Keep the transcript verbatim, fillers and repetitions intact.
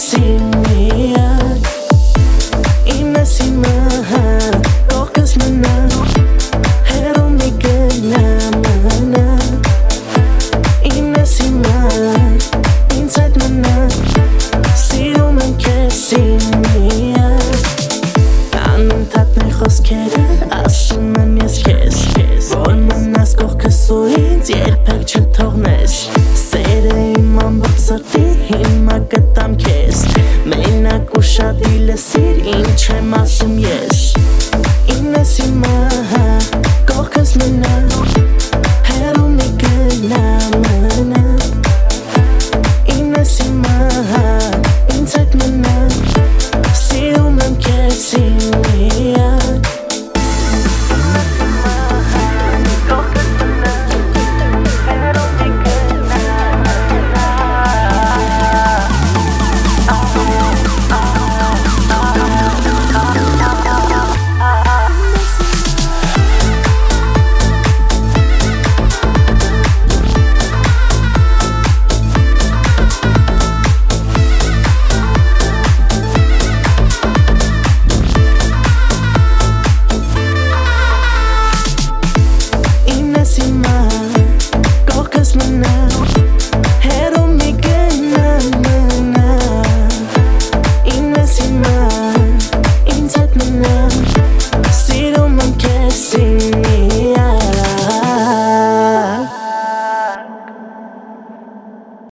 in միակ Իմ ես իմը Կողքս մնա Հեռու մի գնա մնա Իմ ես իմը Ինձ հետ մնա Սիրում եմ քեզ իմ միակ Անընդհատ մեր խոսքերը ասում եմ ես քեզ Որ մնաս կողքս ու ինձ երբեք չթողնես Սերը իմ ամբողջ սրտի հիմա գտամ քեզ Մենակ ու շատ իլեսիր ինչ եմ ասում ես Իմ ես իմը կողքս մնա